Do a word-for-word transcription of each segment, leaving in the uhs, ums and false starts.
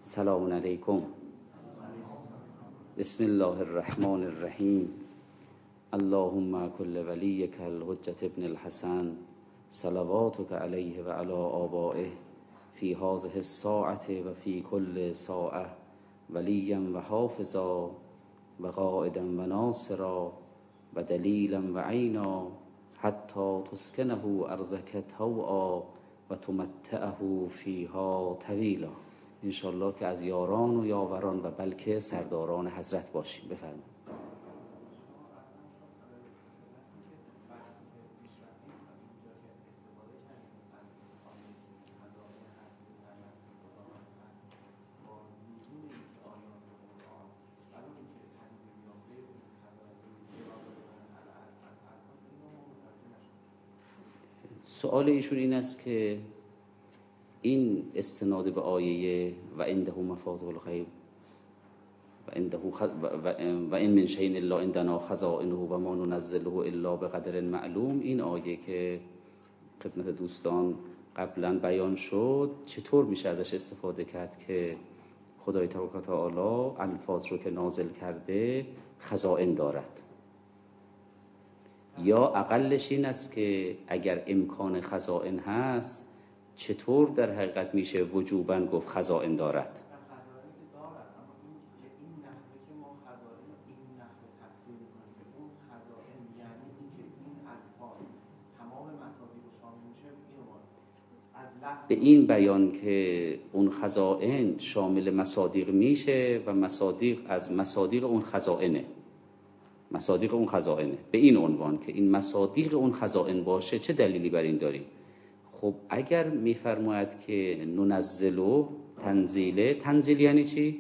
سلام علیکم. بسم الله الرحمن الرحیم. اللهم کل ولیک الحجة ابن الحسن صلواتک علیه و علی آبائه فی هذه الساعة و فی کل ساعة ولیا و حافظا و قائدا و ناصرا و دلیلا و عینا حتی تسکنه ارضک طوعا و تمتعه فیها طویلا. انشالله که از یاران و یاوران و بلکه سرداران حضرت باشیم. بفرمایید. سؤال ایشون این است که این استناد به آیه و عنده مفاتیح الغیب و عنده خ... و این من شیء الا عندنا خزائنه و ما ننزله الا بقدر معلوم، این آیه که خدمت دوستان قبلا بیان شد چطور میشه ازش استفاده کرد که خدای تبارک و تعالی الفاظ رو که نازل کرده خزائن دارد؟ یا اقلش این است که اگر امکان خزائن هست چطور در حقیقت میشه وجوباً گفت خزائن دارد؟ به این بیان که اون خزائن شامل مصادیق میشه و مصادیق از مصادیق اون خزائنه، مصادیق اون خزائنه، به این عنوان که این مصادیق اون خزائن باشه چه دلیلی بر این داریم؟ خب اگر میفرماید که ننزلو تنزیله، تنزیل یعنی چی؟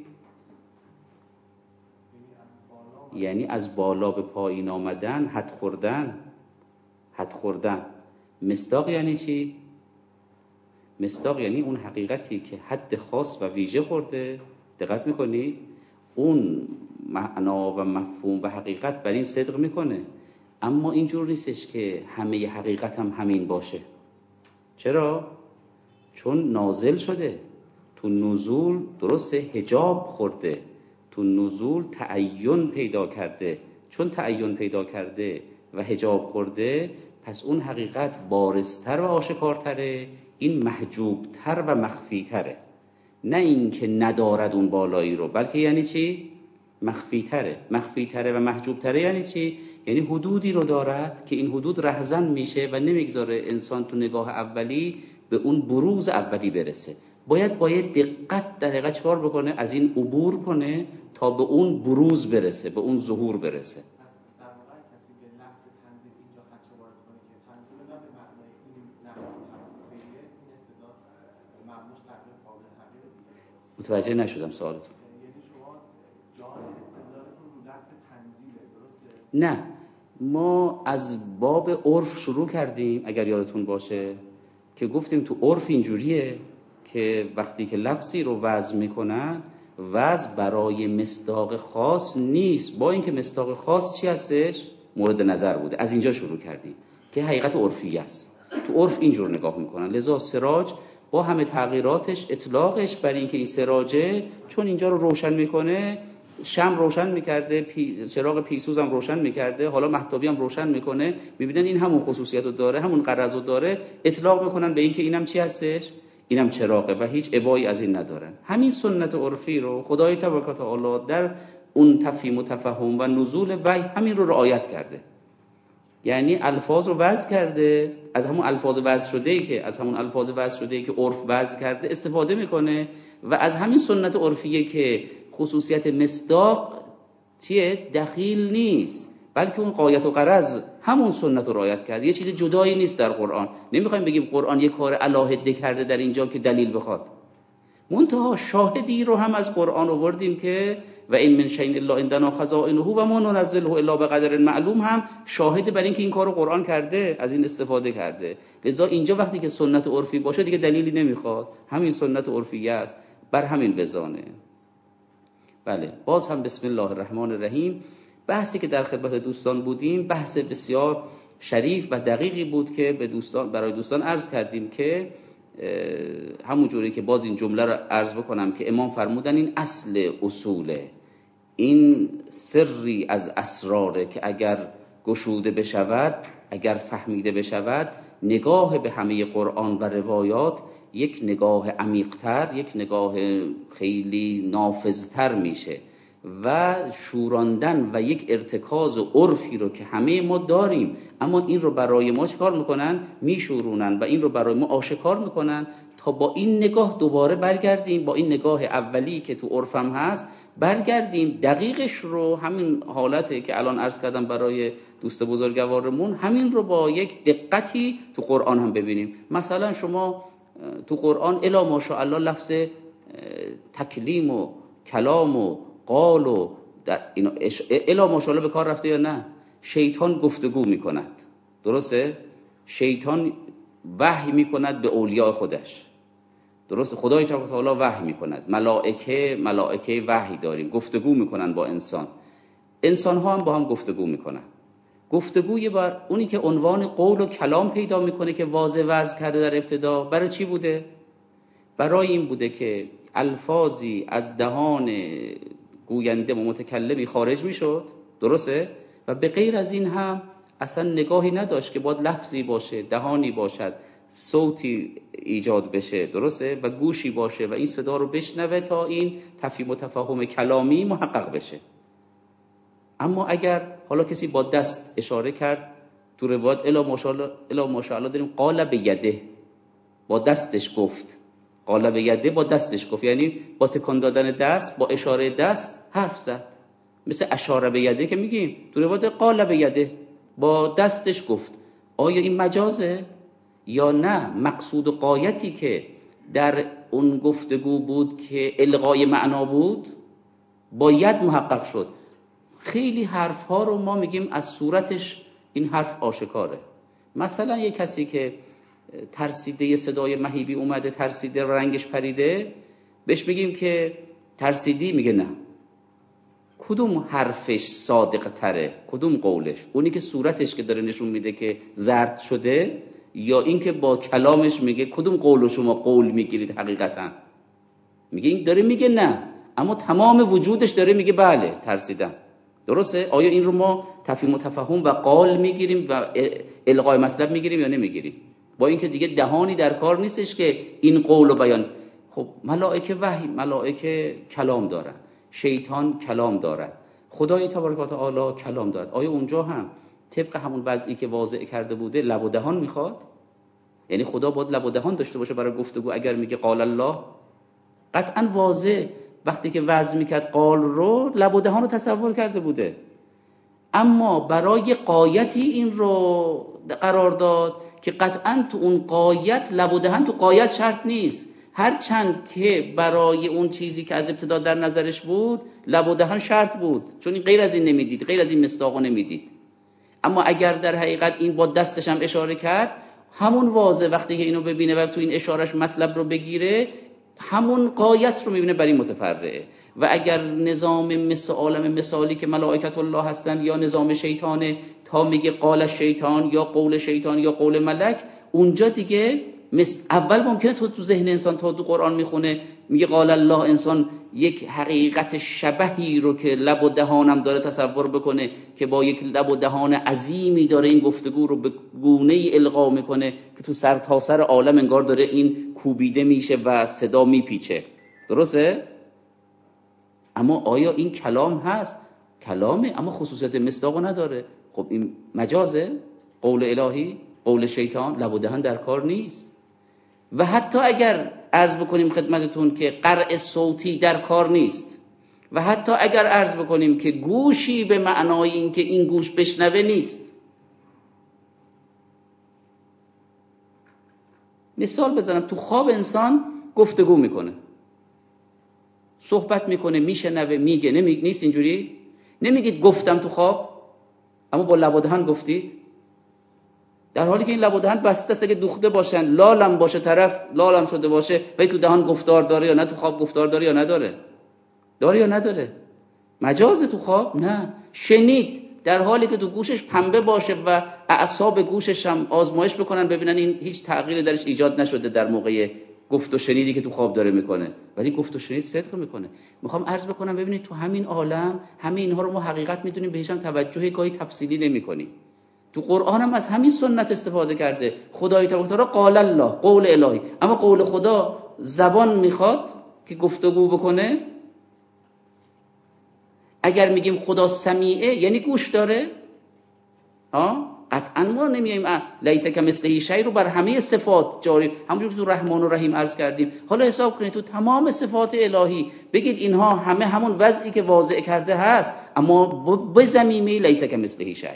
یعنی از بالا به پایین آمدن، حد خوردن، حد خوردن. مصداق یعنی چی؟ مصداق یعنی اون حقیقتی که حد خاص و ویژه خورده. دقت میکنید؟ اون معنا و مفهوم و حقیقت بر این صدق میکنه، اما اینجور نیستش که همه حقیقت هم همین باشه. چرا؟ چون نازل شده، تو نزول درسته حجاب خورده، تو نزول تعین پیدا کرده. چون تعین پیدا کرده و حجاب خورده پس اون حقیقت بارزتر و آشکارتره، این محجوبتر و مخفیتره. نه این که ندارد اون بالایی رو، بلکه یعنی چی؟ مخفیتره. مخفیتره و محجوبتره یعنی چی؟ یعنی حدودی رو دارد که این حدود رهزن میشه و نمیگذاره انسان تو نگاه اولی به اون بروز اولی برسه. باید باید دقت در حقیقت چکار بکنه؟ از این عبور کنه تا به اون بروز برسه، به اون ظهور برسه. متوجه نشدم سوالتون. نه، ما از باب عرف شروع کردیم اگر یادتون باشه که گفتیم تو عرف اینجوریه که وقتی که لفظی رو وضع میکنن وضع برای مصداق خاص نیست، با اینکه مصداق خاص چی هستش؟ مورد نظر بوده. از اینجا شروع کردیم که حقیقت عرفی است. تو عرف اینجور نگاه میکنن. لذا سراج با همه تغییراتش اطلاقش برای اینکه این سراجه چون اینجا رو روشن میکنه، شمع روشن میکرده، پی... چراغ پیسوز هم روشن میکرده، حالا مهتابی هم روشن میکنه، میبینن این همون خصوصیت رو داره، همون غرض رو داره، اطلاق میکنن به این که اینم چی هستش؟ اینم چراغه و هیچ ابایی از این ندارن. همین سنت عرفی رو خدای تبارک و تعالی در اون تفهیم و تفهم و نزول وحی همین رو رعایت کرده. یعنی الفاظ رو وضع کرده، از همون الفاظ وضع شده‌ای که از همون الفاظ وضع شده‌ای که عرف وضع کرده استفاده میکنه و از همین سنت عرفیه که خصوصیت مصداق چیه؟ دخیل نیست، بلکه اون غایت و غرض همون سنت رو رعایت کرده. یه چیز جدایی نیست در قرآن. نمیخوایم بگیم قرآن یه کار علاهده کرده در اینجا که دلیل بخواد. منتها شاهدی رو هم از قرآن آوردیم که و این من شیء الا عندنا خزائنه و ما ننزله الا بقدر معلوم، هم شاهد بر این که این کارو قرآن کرده، از این استفاده کرده. لذا اینجا وقتی که سنت عرفی باشه دیگه دلیلی نمیخواد، همین سنت عرفی است، بر همین وزانه. بله، باز هم بسم الله الرحمن الرحیم. بحثی که در خدمت دوستان بودیم بحث بسیار شریف و دقیقی بود که به دوستان برای دوستان عرض کردیم که همون جوری که باز این جمله رو عرض بکنم که امام فرمودن این اصل اصوله، این سری از اسراره که اگر گشوده بشود، اگر فهمیده بشود، نگاه به همه قرآن و روایات یک نگاه عمیق‌تر، یک نگاه خیلی نافذتر میشه و شوراندن و یک ارتکاز و عرفی رو که همه ما داریم اما این رو برای ما چکار میکنن؟ میشورونن و این رو برای ما آشکار میکنن تا با این نگاه دوباره برگردیم، با این نگاه اولی که تو عرفم هست برگردیم دقیقش رو، همین حالته که الان عرض کردم برای دوست بزرگوارمون، همین رو با یک دقتی تو قرآن هم ببینیم. مثلا شما تو قرآن الا ماشاءالله لفظ تکلیم و کلام و قال و در اینا الا ماشاءالله به کار رفته یا نه؟ شیطان گفتگو میکند، درسته؟ شیطان وحی میکند به اولیاء خودش، درسته؟ خدای تعالی وحی میکند، ملائکه ملائکه وحی داریم، گفتگو میکنن با انسان، انسان ها هم با هم گفتگو میکنن. گفتگوی بر اونی که عنوان قول و کلام پیدا میکنه که واضح وضع کرده در ابتدا، برای چی بوده؟ برای این بوده که الفاظی از دهان گوینده و متکلمی خارج میشد، درسته؟ و به غیر از این هم اصلا نگاهی نداشت که باید لفظی باشه، دهانی باشد، صوتی ایجاد بشه، درسته؟ و گوشی باشه و این صدا رو بشنوه تا این تفهیم و تفاهم کلامی محقق بشه. اما اگر حالا کسی با دست اشاره کرد، تو روایت الا ماشاءالله الا ماشاءالله داریم قال به یده، با دستش گفت، قال به یده با دستش گفت، یعنی با تکان دادن دست، با اشاره دست حرف زد، مثل اشاره به یده که میگیم تو روایت قال به یده، با دستش گفت. آیا این مجازه یا نه مقصود و غایتی که در اون گفتگو بود که الغای معنا بود با ید محقق شد؟ خیلی حرف ها رو ما میگیم از صورتش این حرف آشکاره. مثلا یک کسی که ترسیده صدای مهیبی اومده، ترسیده رنگش پریده، بهش بگیم که ترسیدی، میگه نه. کدوم حرفش صادق تره؟ کدوم قولش؟ اونی که صورتش که داره نشون میده که زرد شده، یا این که با کلامش میگه؟ کدوم قول شما قول میگیرید حقیقتا؟ میگه این داره میگه نه، اما تمام وجودش داره میگه بله ترسیدم، درسته؟ آیا این رو ما تفهیم و تفاهم و قال میگیریم و القای مطلب میگیریم یا نمیگیریم؟ با اینکه دیگه دهانی در کار نیستش که این قول و بیان. خب ملائکه وحی، ملائکه کلام دارن، شیطان کلام دارد، خدای تبارک و تعالی کلام دارد. آیا اونجا هم طبق همون وضعی که واضح کرده بوده لب و دهان میخواد؟ یعنی خدا باید لب و دهان داشته باشه برای گفتگو اگر میگه قال الله؟ قطعا واضح وقتی که وضع میکرد قال رو، لب و دهان رو تصور کرده بوده، اما برای قایتی این رو قرار داد که قطعا تو اون قایت لب و دهن تو قایت شرط نیست، هر چند که برای اون چیزی که از ابتدا در نظرش بود لب و دهن شرط بود، چون این غیر از این نمیدید، غیر از این مصداق نمیدید. اما اگر در حقیقت این با دستش هم اشاره کرد، همون واضح وقتی که اینو ببینه و تو این اشارش مطلب رو بگیره، همون قایت رو میبینه برای متفرعه. و اگر نظام مثل عالم مثالی که ملائکت الله هستن یا نظام شیطانه، تا میگه قال شیطان یا قول شیطان یا قول ملک، اونجا دیگه مثل اول ممکنه تو تو ذهن انسان تا تو قرآن میخونه میگه قال الله، انسان یک حقیقت شبهی رو که لب و دهانم داره تصور بکنه که با یک لب و دهان عظیمی داره این گفتگو رو به گونه‌ای القا میکنه که تو سر تا سر عالم انگار داره این کوبیده میشه و صدا میپیچه، درسته؟ اما آیا این کلام هست؟ کلامه اما خصوصیت مصداقو نداره. خب این مجازه؟ قول الهی؟ قول شیطان؟ لب و دهن در کار نیست. و حتی اگر عرض بکنیم خدمتتون که قرع صوتی در کار نیست، و حتی اگر عرض بکنیم که گوشی به معنای این که این گوش بشنوه نیست. مثال بزنم، تو خواب انسان گفتگو میکنه، صحبت میکنه، میشنوه، میگه، نمیگه، نیست اینجوری؟ نمیگید گفتم تو خواب اما با لب و دهن گفتید، در حالی که این لب و دهن بسته است. اگه دوخته باشن، لالم باشه، طرف لالم شده باشه، ولی تو دهان گفتار داره یا نه؟ تو خواب گفتار داره یا نداره؟ داره یا نداره؟ مجازه تو خواب؟ نه. شنید، در حالی که تو گوشش پنبه باشه و اعصاب گوشش هم آزمایش بکنن ببینن این هیچ تغییری درش ایجاد نشده در موقع گفت و شنیدی که تو خواب داره میکنه، ولی گفت و شنید صدق میکنه. میخوام عرض بکنم ببینید تو همین عالم همه اینها رو ما حقیقت میدونیم، بهش هم توجه گاهی تفصیلی نمیکنیم. تو قرآن هم از همین سنت استفاده کرده. خدای تبارک و تعالی قال الله، قول الهی، اما قول خدا زبان میخواد که گفتگو بکنه. اگر میگیم خدا سمیعه یعنی گوش داره؟ ها قطعا ما نمیایم لیس کمثله شیء رو بر همه صفات جاری، همونجور که تو رحمان و رحیم عرض کردیم. حالا حساب کنید تو تمام صفات الهی بگید اینها همه همون وضعی که واضح کرده هست، اما به زمینه لیس کمثله شیء.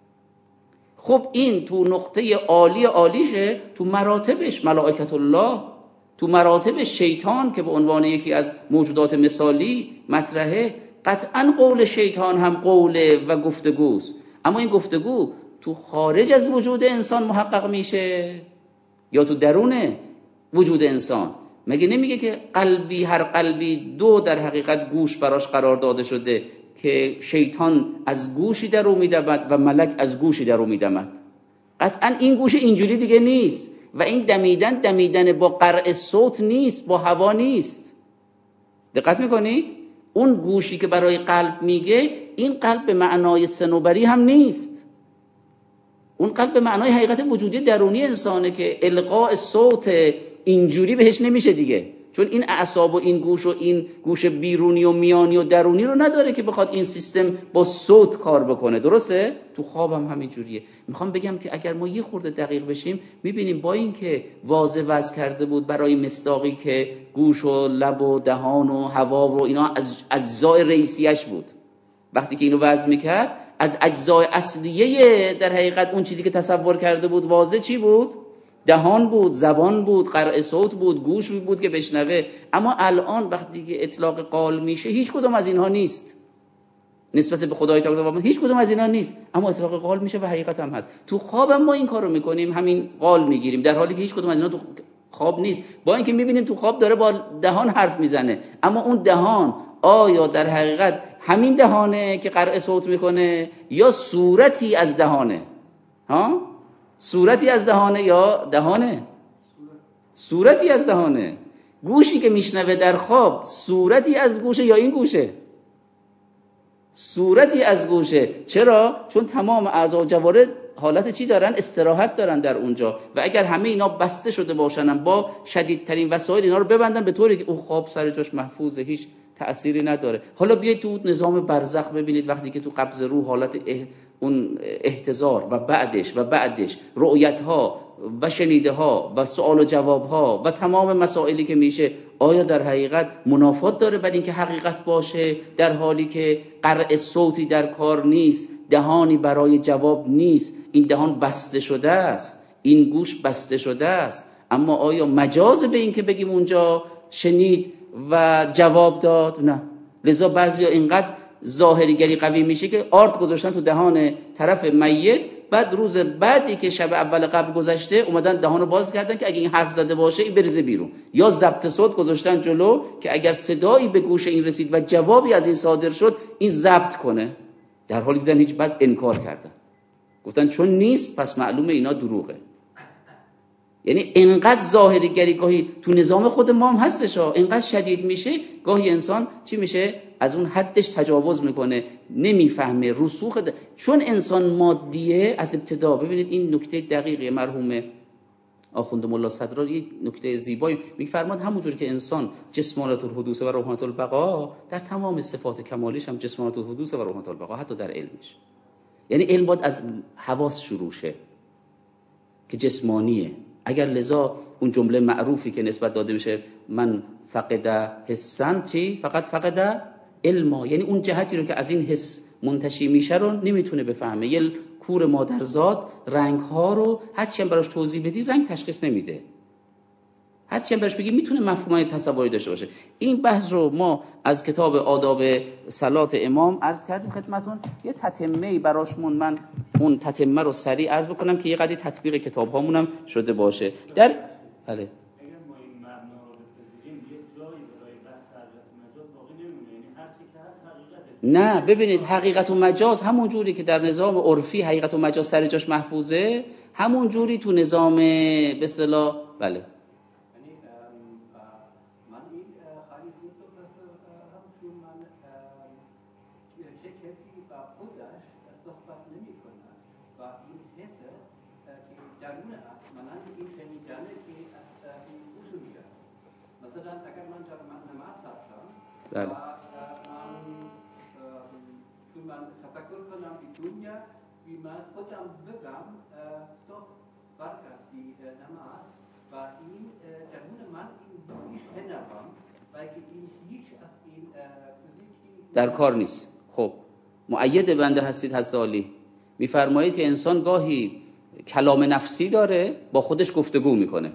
خب این تو نقطه عالی عالیشه، تو مراتبش ملائکت الله، تو مراتب شیطان که به عنوان یکی از موجودات مثالی مطرحه، قطعا قول شیطان هم قوله و گفتگوست. اما این گفتگو تو خارج از وجود انسان محقق میشه یا تو درون وجود انسان؟ مگه نمیگه که قلبی هر قلبی دو در حقیقت گوش براش قرار داده شده که شیطان از گوشی در او میدمد و ملک از گوشی در او میدمد؟ قطعا این گوش اینجوری دیگه نیست و این دمیدن دمیدن با قرع صوت نیست، با هوا نیست. دقت میکنید؟ اون گوشی که برای قلب میگه، این قلب به معنای صنوبری هم نیست. اون قلب به معنای حقیقت وجودی درونی انسانه که القاء صوت اینجوری بهش نمیشه دیگه، چون این اعصاب و این گوش و این گوش بیرونی و میانی و درونی رو نداره که بخواد این سیستم با صوت کار بکنه. درسته؟ تو خواب هم همین جوریه. میخوام بگم که اگر ما یه خورده دقیق بشیم میبینیم با این که واضح وضع کرده بود برای مصداقی که گوش و لب و دهان و هوا و اینا از اجزای رئیسیش بود، وقتی که اینو وضع میکرد از اجزای اصلیه در حقیقت اون چیزی که تصور کرده بود واضح چی بود؟ دهان بود، زبان بود، قرع صوت بود، گوش بود که بشنوه. اما الان وقتی که اطلاق قال میشه هیچ کدوم از اینها نیست نسبت به خدای تعالی، هیچ کدوم از اینها نیست، اما اطلاق قال میشه و حقیقت هم هست. تو خواب هم ما این کارو میکنیم، همین قال میگیریم در حالی که هیچ کدوم از اینها تو خواب نیست. با اینکه میبینیم تو خواب داره با دهان حرف میزنه، اما اون دهان آیا در حقیقت همین دهانه که قرع صوت میکنه یا صورتی از دهانه؟ ها؟ صورتی از دهانه یا دهانه؟ صورتی از دهانه. گوشی که میشنوه در خواب صورتی از گوشه یا این گوشه؟ صورتی از گوشه. چرا؟ چون تمام اعضا و جوارح حالت چی دارن؟ استراحت دارن در اونجا. و اگر همه اینا بسته شده باشن با شدیدترین وسایل اینا رو ببندن به طوری که اون خواب سر جاش محفوظه، هیچ تأثیری نداره. حالا بیایید تو نظام برزخ ببینید وقتی که تو قبض روح حالت اون احتضار و بعدش و بعدش رؤیت ها و شنیده ها و سوال و جواب ها و تمام مسائلی که میشه، آیا در حقیقت منافات داره بر این که حقیقت باشه در حالی که قرع صوتی در کار نیست، دهانی برای جواب نیست، این دهان بسته شده است، این گوش بسته شده است؟ اما آیا مجاز به این که بگیم اونجا شنید و جواب داد؟ نه. لذا بعضیا اینقدر ظاهریگری قوی میشه که آرد گذاشتن تو دهان طرف میت، بعد روز بعدی که شب اول قبل گذشته اومدن دهانو باز کردن که اگه این حرف زده باشه این بریزه بیرون، یا ضبط صوت گذاشتن جلو که اگر صدایی به گوش این رسید و جوابی از این صادر شد این ضبط کنه، در حالی که هیچ بعد انکار کردن، گفتن چون نیست پس معلومه اینا دروغه. یعنی انقدر ظاهریگری گاهی تو نظام خود ما هم هستش ها، انقدر شدید میشه گاهی انسان چی میشه؟ از اون حدش تجاوز میکنه، نمیفهمه رسوخ ده. چون انسان مادیه از ابتدا. ببینید این نکته دقیقه مرحوم آخوند ملا صدرا یک نکته زیبایی میفرماد، همونجور که انسان جسمانات الحدوث و روحانات البقا، در تمام صفات کمالیش هم جسمانات الحدوث و روحانات البقا، حتی در علمش. یعنی علم باید از حواس شروع شه که جسمانیه. اگر لذا اون جمله معروفی که نسبت داده میشه من فقد حسن چی؟ فقط فقد علما، یعنی اون جهتی رو که از این حس منتشی میشه رو نمیتونه بفهمه. یه کور مادرزاد رنگ ها رو هرچی هم براش توضیح بدی رنگ تشخیص نمیده، هرچی هم براش بگی میتونه مفهومای تصوری داشته باشه. این بحث رو ما از کتاب آداب صلات امام عرض کردیم خدمتون. یه تتمه‌ای براش مون، من اون تتمه رو سریع عرض بکنم که یه قضیه تطبیق کتاب هامونم شده باشه. در بله نه ببینید حقیقت و مجاز همون جوری که در نظام عرفی حقیقت و مجاز سر جاش محفوظه، همون جوری تو نظام به اصطلاح بله مثلا اگر من در نماز هستم بله. و من چون من تفکر کنم به دنیا بی من خودم بگم تو برکتی نماز و این درون من این میشنوم و این هیچ از این فیزیکی در کار نیست. خب مؤید بنده هستید حضرت عالی، میفرمایید که انسان گاهی کلام نفسی داره با خودش گفتگو میکنه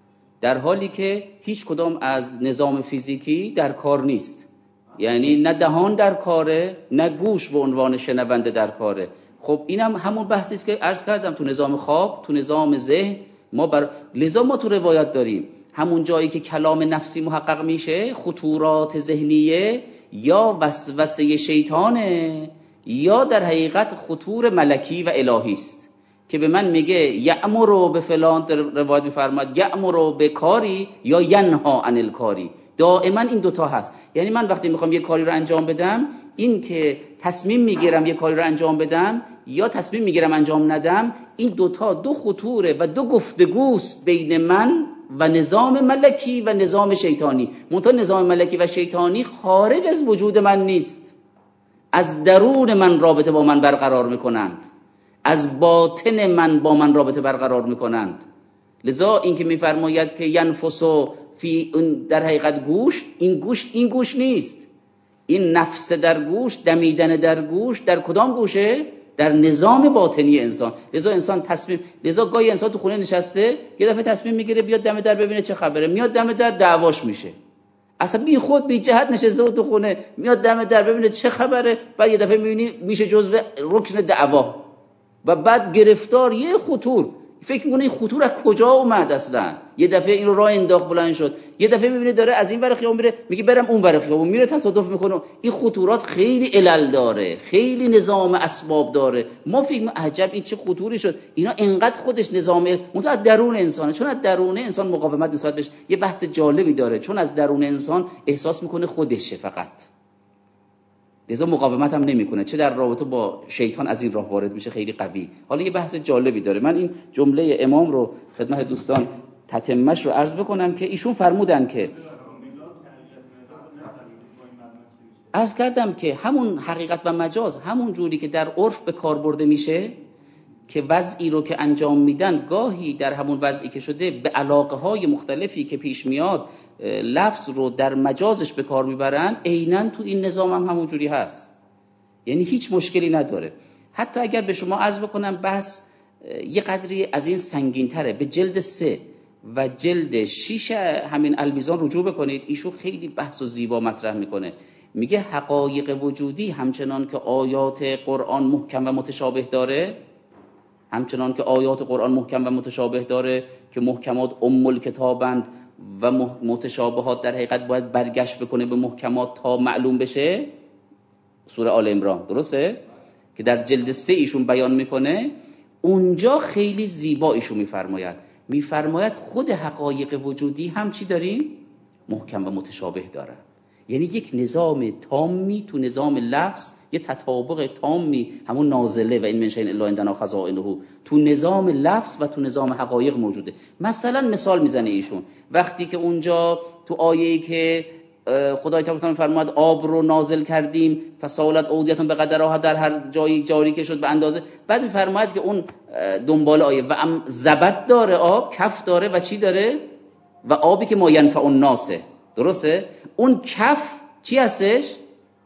در حالی که هیچ کدام از نظام فیزیکی در کار نیست، یعنی نه دهان در کاره نه گوش به عنوان شنونده در کاره. خب اینم همون بحثی است که عرض کردم تو نظام خواب، تو نظام ذهن ما بر... لذا ما تو روایات داریم همون جایی که کلام نفسی محقق میشه خطورات ذهنیه یا وسوسه شیطانه یا در حقیقت خطور ملکی و الهی است که به من میگه یأمر به فلان، در روایت میفرماد یأمر به کاری یا ینها عن الکاری. دائما این دوتا هست. یعنی من وقتی میخوام یه کاری رو انجام بدم، این که تصمیم میگیرم یه کاری رو انجام بدم یا تصمیم میگیرم انجام ندم، این دوتا دو خطوره و دو گفتگوست بین من و نظام ملکی و نظام شیطانی. منتها نظام ملکی و شیطانی خارج از وجود من نیست، از درون من رابطه با من برقرار میکنند، از باطن من با من رابطه برقرار میکنند. لذا این که میفرماید که ینفسو فی در حقیقت گوش، این گوش این گوش نیست، این نفس در گوش، دمیدن در گوش در کدام گوشه؟ در نظام باطنی انسان. لذا انسان تصمیم، لذا گاهی انسان تو خونه نشسته یه دفعه تصمیم میگیره بیاد دم در ببینه چه خبره، میاد دم در دعواش میشه، اصلا بی خود بی جهت نشسته و تو خونه میاد دم در ببینه چه خبره، بعد یه دفعه میبینی میشه جزو رکن دعوا و بعد گرفتار یه خطور. فکر میکنه این خطور از کجا اومد اصلا؟ یه دفعه این رو راه انداخت بلند شد، یه دفعه میبینه داره از این ور خیابون میره میگه برم اون ور خیابون میره، تصادف میکنه. این خطورات خیلی علل داره، خیلی نظام اسباب داره. ما فکر میکنیم عجب این چه خطوری شد، اینا انقدر خودش نظام منتها از درون انسانه. چون از درون انسان مقاومت نسبت بهش یه بحث جالبی داره، چون از درون انسان احساس میکنه خودشه فقط، لذا مقاومت هم نمیکنه، چه در رابطه با شیطان از این راه وارد میشه خیلی قوی. حالا یه بحث جالبی داره، من این جمله امام رو خدمت دوستان تتمهش رو عرض بکنم که ایشون فرمودن که عرض کردم که همون حقیقت و مجاز همون جوری که در عرف به کار برده میشه که وضعی رو که انجام میدن گاهی در همون وضعی که شده به علاقه های مختلفی که پیش میاد لفظ رو در مجازش به کار میبرن، عیناً تو این نظام هم همون جوری هست، یعنی هیچ مشکلی نداره. حتی اگر به شما عرض بکنم بحث یه قدری از این سنگین تره، به جلد سه و جلد شیش همین المیزان رجوع بکنید، ایشون خیلی بحث و زیبا مطرح میکنه. میگه حقایق وجودی همچنان که آیات قرآن محکم و متشابه داره، همچنان که آیات قرآن محکم و متشابه داره که محکمات ام الکتابند و متشابهات در حقیقت باید برگشت بکنه به محکمات تا معلوم بشه. سوره آل عمران درسته که در جلد سه ایشون بیان میکنه، اونجا خیلی زیبا ایشون میفرماید میفرماید خود حقایق وجودی هم چی داریم؟ محکم و متشابه دارن. یعنی یک نظام تامی تو نظام لفظ، یه تطابق تامی، همون نازله و این من شیء الا عندنا خزائنه، تو نظام لفظ و تو نظام حقایق موجوده. مثلا مثال میزنه ایشون وقتی که اونجا تو آیه‌ای که خدای تعالی فرمود آب رو نازل کردیم فسالت اودیتون به قدرها، در هر جایی جاری که شد به اندازه، بعد میفرماید که اون دنبال آیه و ام زبد داره، آب کف داره و چی داره؟ و آبی که ما ینفع الناسه، درسته؟ اون کف چی هستش؟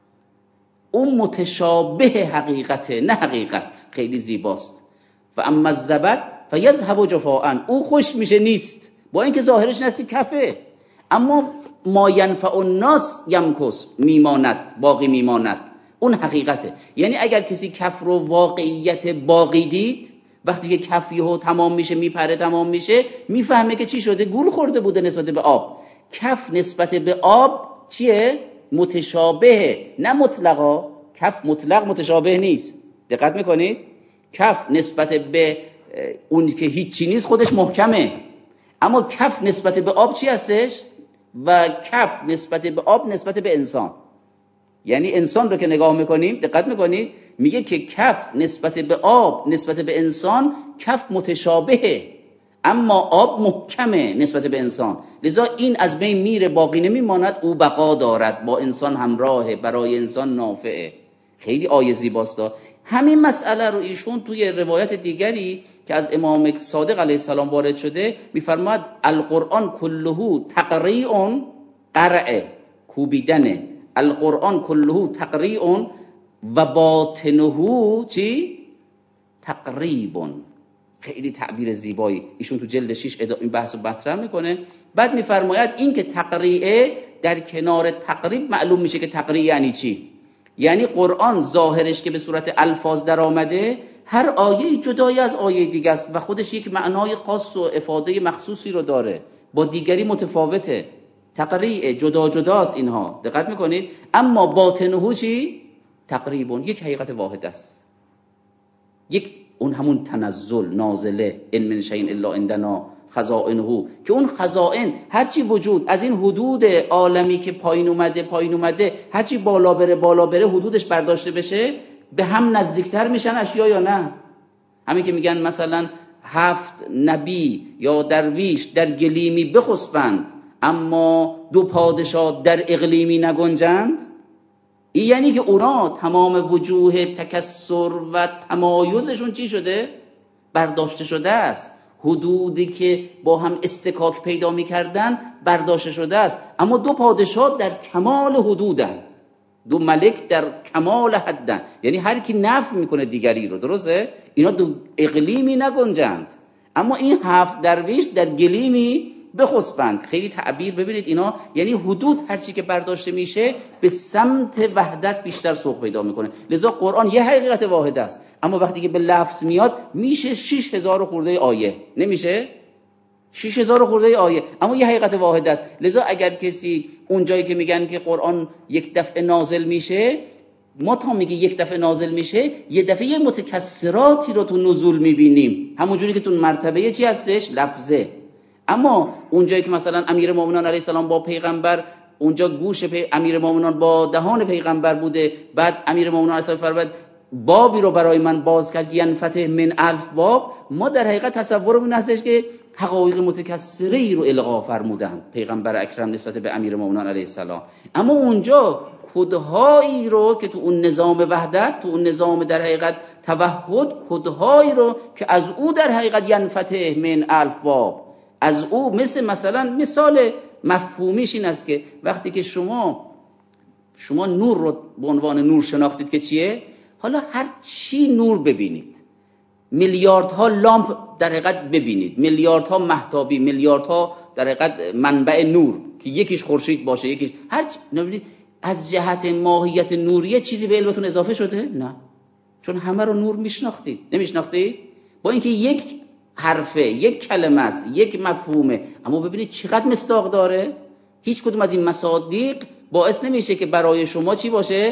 اون متشابه حقیقته، نه حقیقت. خیلی زیباست. و اما الزبد فیذهب جفاء، اون خوش میشه نیست، با اینکه ظاهرش نسی کفه، اما ما ینفع الناس یمکث، میماند، باقی میماند، اون حقیقته. یعنی اگر کسی کف رو واقعیت باقی دید، وقتی که کف یهو تمام میشه، میپره تمام میشه، میفهمه که چی شده؟ گول خورده بوده نسبت به آب. کف نسبت به آب چیه؟ متشابهه، نه مطلقا. کف مطلق متشابه نیست. دقت میکنید؟ کف نسبت به اون که هیچی نیست خودش محکمه، اما کف نسبت به آب چی هستش؟ و کف نسبت به آب نسبت به انسان. یعنی انسان رو که نگاه میکنیم دقت میکنید میگه که کف نسبت به آب نسبت به انسان کف متشابهه، اما آب محکمه نسبت به انسان، لذا این از بین میره باقی نمیماند، او بقا دارد با انسان همراهه، برای انسان نافعه. خیلی آیه زیباست. همین مسئله رو ایشون توی روایت دیگری که از امام صادق علیه السلام وارد شده میفرماد القرآن کله تقریع قرع کوبیدنه، القرآن کله تقریع و باطنه چی؟ تقریبون. خیلی تعبیر زیبایی ایشون تو جلد شش این بحث رو مطرح میکنه. بعد میفرماید این که تقریعه در کنار تقریب معلوم میشه که تقریع یعنی چی. یعنی قرآن ظاهرش که به صورت الفاظ در آمده، هر آیه جدایی از آیه دیگه است و خودش یک معنای خاص و افاده مخصوصی رو داره، با دیگری متفاوته. تقریع جدا جداست اینها، دقت میکنید؟ اما باطنه چی؟ تقریبون، یک حقیقت واحد است، یک اون همون تنزل نازله ان من شیء الا عندنا خزائنه، که اون خزائن هرچی وجود از این حدود عالمی که پایین اومده پایین اومده هرچی بالا بره بالا بره حدودش برداشته بشه به هم نزدیکتر میشن اشیا یا نه؟ همین که میگن مثلا هفت نبی یا درویش در گلیمی بخسبند اما دو پادشاه در اقلیمی نگنجند، این یعنی که اونا تمام وجوه تکسر و تمایزشون چی شده؟ برداشته شده است. حدودی که با هم استکاک پیدا میکردن برداشته شده است، اما دو پادشاه در کمال حدودن، دو ملک در کمال حدن، یعنی هر کی نفی میکنه دیگری رو، درسته؟ اینا دو اقلیمی نگنجند، اما این هفت درویش در گلیمی بخسبند. خیلی تعبیر ببینید اینا، یعنی حدود هرچی که برداشته میشه به سمت وحدت بیشتر سوق پیدا میکنه. لذا قرآن یه حقیقت واحد است، اما وقتی که به لفظ میاد میشه شش هزار خورده آیه، نمیشه؟ شش هزار خورده آیه، اما یه حقیقت واحد است. لذا اگر کسی اون جایی که میگن که قرآن یک دفعه نازل میشه، ما تا میگه یک دفعه نازل میشه یه دفعه یه متکثراتی رو تو نزول میبینیم، همونجوری که تو مرتبه چی هستش؟ لفظه. اما اونجایی که مثلا امیرالمومنین علیه السلام با پیغمبر، اونجا گوش پی... امیرالمومنین با دهان پیغمبر بوده، بعد امیرالمومنین علیه السلام فرمود بابی رو برای من باز کرد ینفتح من الف باب، ما در حقیقت تصورمون هستش که حقایق متکثری رو القا فرمودن پیغمبر اکرم نسبت به امیرالمومنین علیه السلام، اما اونجا کدهایی رو که تو اون نظام وحدت، تو اون نظام در حقیقت توحد، کدهایی رو که از او در حقیقت ینفتح من الف باب، از او مثل مثلا مثال مفهومیش این است که وقتی که شما شما نور رو به عنوان نور شناختید که چیه، حالا هر چی نور ببینید، میلیاردها لامپ در حقیقت ببینید، میلیاردها مهتابی، میلیاردها در حقیقت منبع نور که یکیش خورشید باشه یکیش هر چی نبینید، از جهت ماهیت نوریه چیزی به علمتون اضافه شده؟ نه، چون همه رو نور میشناختید. نمیشناختید؟ با اینکه یک حرفه، یک کلمه است، یک مفهومه، اما ببینید چقدر مصداق داره. هیچ کدوم از این مصادیق باعث نمیشه که برای شما چی باشه؟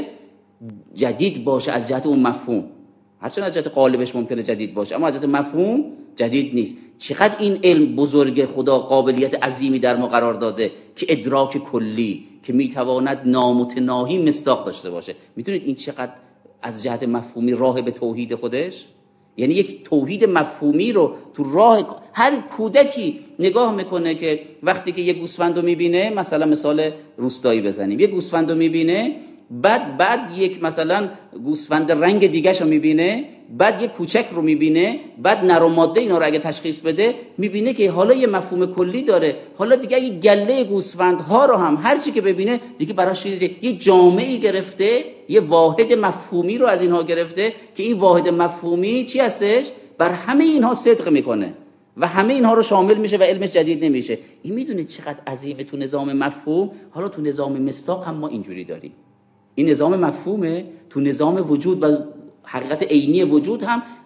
جدید باشه از جهت اون مفهوم، هرچند از جهت قالبش ممکنه جدید باشه، اما از جهت مفهوم جدید نیست. چقدر این علم بزرگ، خدا قابلیت عظیمی در ما قرار داده که ادراک کلی که میتواند نامتناهی مصداق داشته باشه. میدونید این چقدر از جهت مفهومی راه به توحید خودش، یعنی یک توحید مفهومی رو تو راه هر کودکی نگاه میکنه که وقتی که یک گوسفند رو میبینه، مثلا مثال روستایی بزنیم، یک گوسفند رو میبینه، بعد بعد یک مثلا گوسفند رنگ دیگه‌شو میبینه، بعد یک کوچک رو میبینه، بعد نر و ماده اینا رو اگه تشخیص بده میبینه که حالا یه مفهوم کلی داره. حالا دیگه اگه گله گوسفندها رو هم هر چی که ببینه دیگه براش یه جامعه‌ای گرفته، یه واحد مفهومی رو از اینها گرفته که این واحد مفهومی چی هستش؟ بر همه اینها صدق میکنه و همه اینها رو شامل میشه و علمش جدید نمیشه. این میدونید چقدر عظیمه تو نظام مفهوم. حالا تو نظام مصداق هم ما اینجوری داریم. این نظام مفهومه تو نظام وجود و حقیقت عینی وجود هم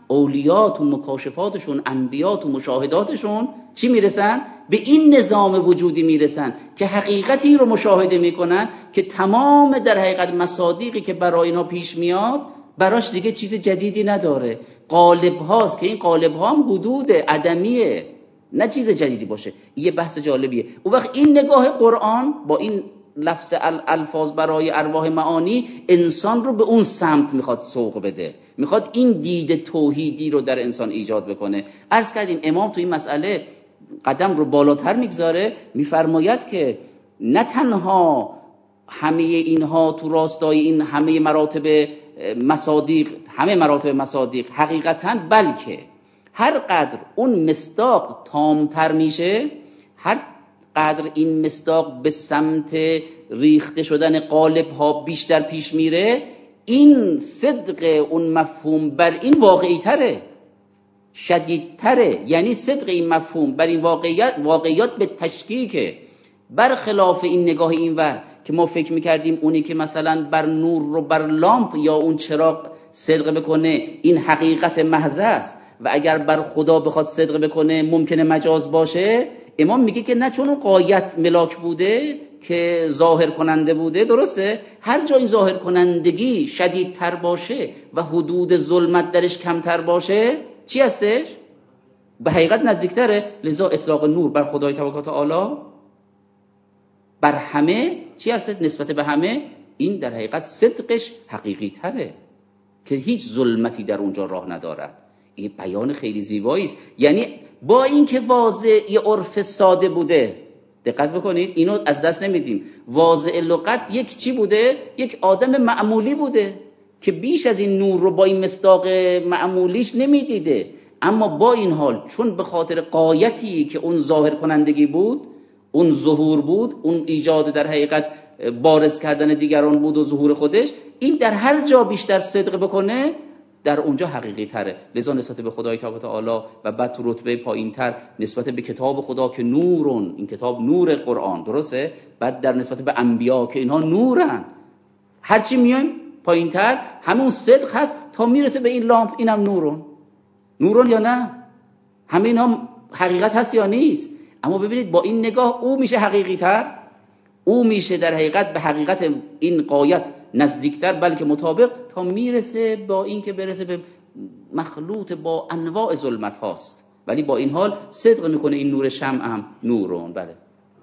اولیا تو مکاشفاتشون، انبیا تو مشاهداتشون چی میرسن؟ به این نظام وجودی میرسن که حقیقتی رو مشاهده میکنن که تمام در حقیقت مصادیقی که برای اینا پیش میاد براش دیگه چیز جدیدی نداره، قالب هاست که این قالب ها هم حدود عدمیه، نه چیز جدیدی باشه. یه بحث جالبیه. اون وقت این نگاه قرآن با این لفظ الفاظ برای ارواح معانی انسان رو به اون سمت میخواد سوق بده، میخواد این دید توحیدی رو در انسان ایجاد بکنه. عرض کردیم امام تو این مسئله قدم رو بالاتر میگذاره، میفرماید که نه تنها همه اینها تو راستای این همه مراتب مصادیق، همه مراتب مصادیق حقیقتاً، بلکه هر قدر اون مصداق تامتر میشه، هر قدر این مصداق به سمت ریخته شدن قالب ها بیشتر پیش میره، این صدق اون مفهوم بر این واقعی تره، شدید تره. یعنی صدق این مفهوم بر این واقعیت واقعیات به تشکیکه، برخلاف این نگاه اینور که ما فکر میکردیم اونی که مثلا بر نور رو بر لامپ یا اون چراغ صدق بکنه این حقیقت محض است و اگر بر خدا بخواد صدق بکنه ممکنه مجاز باشه. امام میگه که نه، چون اون غایت ملاک بوده که ظاهر کننده بوده، درسته؟ هر جا این ظاهر کنندگی شدیدتر باشه و حدود ظلمت درش کمتر باشه چی هستش؟ به حقیقت نزدیکتره. لذا اطلاق نور بر خدای تبارک و تعالی بر همه چی هستش؟ نسبت به همه این در حقیقت صدقش حقیقی تره که هیچ ظلمتی در اونجا راه ندارد. این بیان خیلی زیبایی است. یعنی با اینکه واضع یه عرف ساده بوده، دقت بکنید اینو از دست نمیدیم، واضع لغت یک چی بوده؟ یک آدم معمولی بوده که بیش از این نور رو با این مصداق معمولیش نمیدیده، اما با این حال چون به خاطر غایتی که اون ظاهر کنندگی بود، اون ظهور بود، اون ایجاد در حقیقت بارز کردن دیگران بود و ظهور خودش، این در هر جا بیشتر صدق بکنه در اونجا حقیقی تره. لذا نسبت به خدای تبارک و تعالی و بعد تو رتبه پایین تر نسبت به کتاب خدا که نورون، این کتاب نور قرآن، درسته؟ بعد در نسبت به انبیا که اینها نورن، هرچی میایم پایین تر همون صدق هست تا میرسه به این لامپ، اینم نورون. نورون یا نه؟ همه اینها حقیقت هست یا نیست؟ اما ببینید با این نگاه او میشه حقیقی تر، او میشه در حقیقت به حقیقت این غایت نزدیکتر، بلکه مطابق، تا میرسه با این که برسه به مخلوط با انواع ظلمت هاست، ولی با این حال صدق میکنه این نور شمع هم نورون. بله